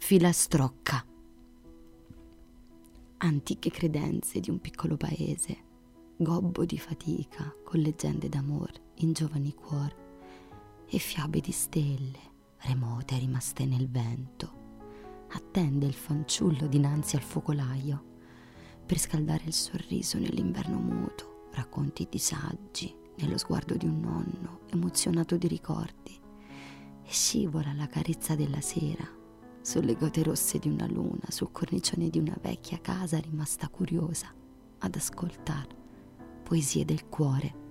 Filastrocca. Antiche credenze di un piccolo paese, gobbo di fatica con leggende d'amor in giovani cuor e fiabe di stelle remote rimaste nel vento. Attende il fanciullo dinanzi al focolaio per scaldare il sorriso nell'inverno muto, racconti disagi nello sguardo di un nonno emozionato di ricordi, e scivola la carezza della sera sulle gote rosse di una luna, sul cornicione di una vecchia casa rimasta curiosa ad ascoltare poesie del cuore.